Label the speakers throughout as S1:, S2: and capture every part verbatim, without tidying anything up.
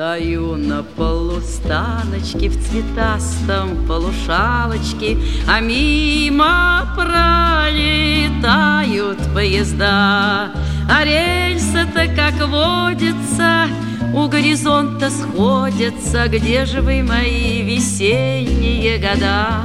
S1: Стою на полустаночке в цветастом полушалочке, а мимо пролетают поезда. А рельсы-то, как водится, у горизонта сходятся. Где же вы, мои весенние года?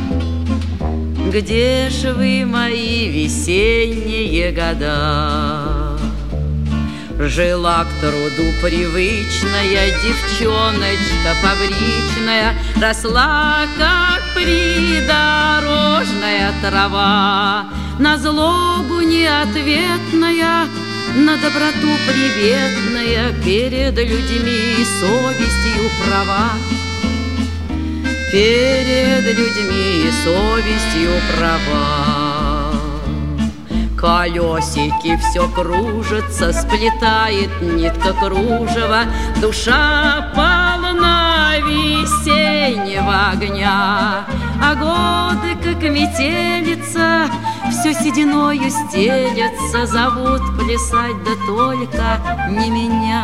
S1: Где же вы, мои весенние года? Жила к труду привычная девчоночка фабричная, росла, как придорожная трава, на злобу неответная, на доброту приветная, перед людьми совестью права. Перед людьми совестью права. Колесики все кружатся, сплетает нитка кружева, душа полна весеннего огня. А годы, как метелица, все сединою стелется, зовут плясать, да только не меня.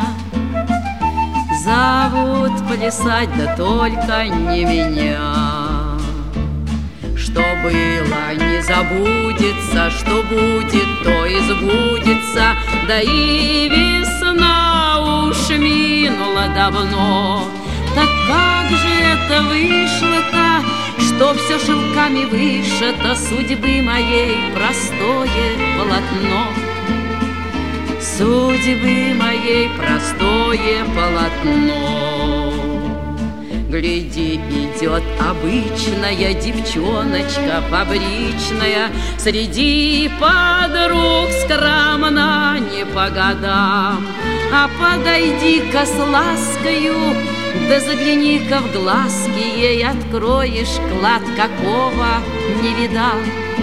S1: Зовут плясать, да только не меня. Что было, не забудется, что будет, то и сбудется. Да и весна уж минула давно. Так как же это вышло-то, что все шелками вышито, судьбы моей простое полотно? Судьбы моей простое полотно. Гляди, идет обычная девчоночка фабричная, среди подруг скромна не по годам. А подойди-ка с ласкою, да загляни-ка в глазки ей, откроешь клад, какого не видал.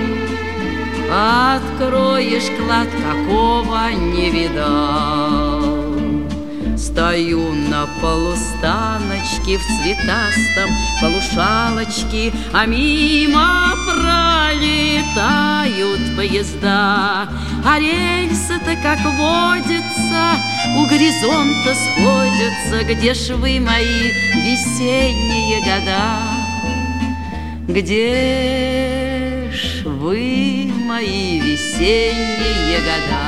S1: Откроешь клад, какого не видал. Стою на полустаночке в цветастом полушалочке, а мимо пролетают поезда. А рельсы-то, как водится, у горизонта сходятся. Где ж вы, мои весенние года? Где ж вы, мои весенние года?